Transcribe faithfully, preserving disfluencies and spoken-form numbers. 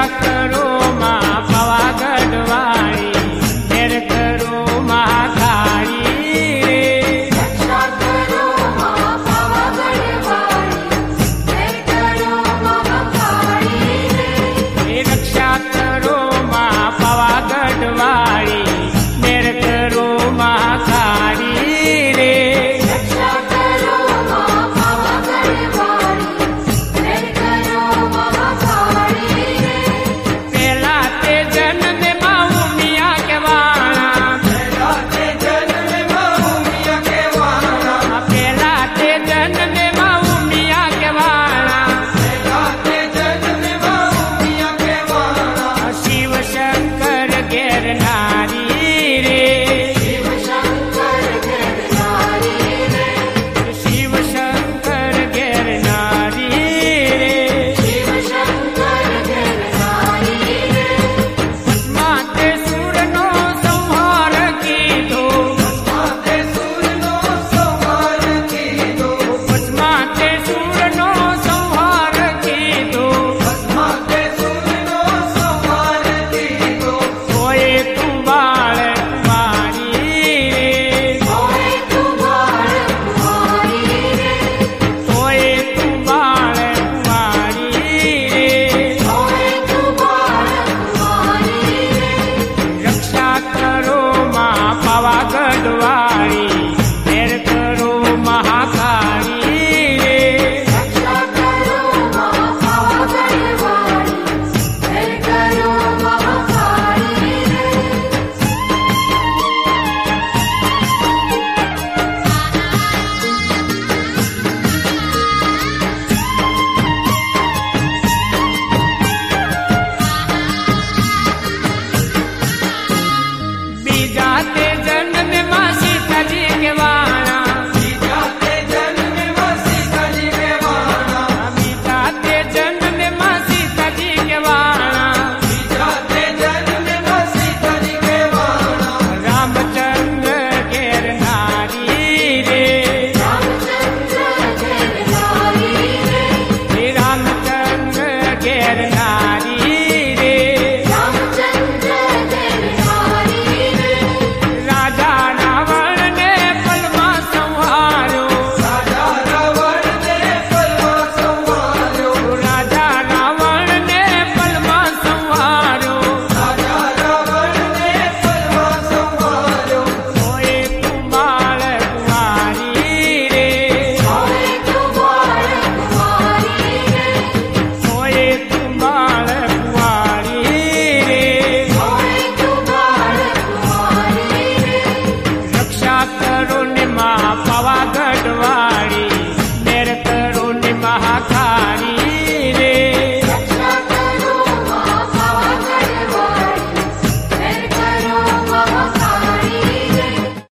करो माँ पावागढ़ वाली, मेर करो महाकाली रे। रक्षा करो माँ पावागढ़ वाली, मेर करो महाकाली रे। रक्षा करो माँ पावागढ़ वाली, मेर करो महाकाली रे। रक्षा करो माँ पावागढ़ वाली, मेर करो महाकाली रे। पहला ते जन्म माँ उमिया के वाणा, पहला ते जन्म माँ उमिया के वाणा, पहला ते जन्म माँ उमिया के वाणा। पहला ते जन्म माँ उमिया के वाणा। शिव शंकर घेर नारी रे, शिव शंकर घेर नारी रे। शिव शंकर घेर नारी रे। शिव शंकर घेर नारी रे। माते सुर नो संहार कीधो, माते सुर नो संहार कीधो, माते सुर नो संहार कीधो। माते सुर नो संहार कीधो। कोई तू बाळ कुमारी रे, होए तू बाल कुमारी रे। कोई तू बाळ कुमारी रे। होए तू बाल कुमारी रे। रक्षा करो माँ पावागढ़ वाली, मेर करो महाकाली रे। रक्षा करो माँ पावागढ़ वाली, मेर करो महाकाली रे। बीजा ते जन्म माँ सीता जी के वाणा, सीता ते जन्म माँ सीता जी के वाणा, बीजा ते जन्म माँ सीता जी के वाणा। सीता ते जन्म माँ सीता जी के वाणा। रामचंद्र घेर नारी रे, रामचंद्र घेर नारी रे। रामचंद्र घेर नारी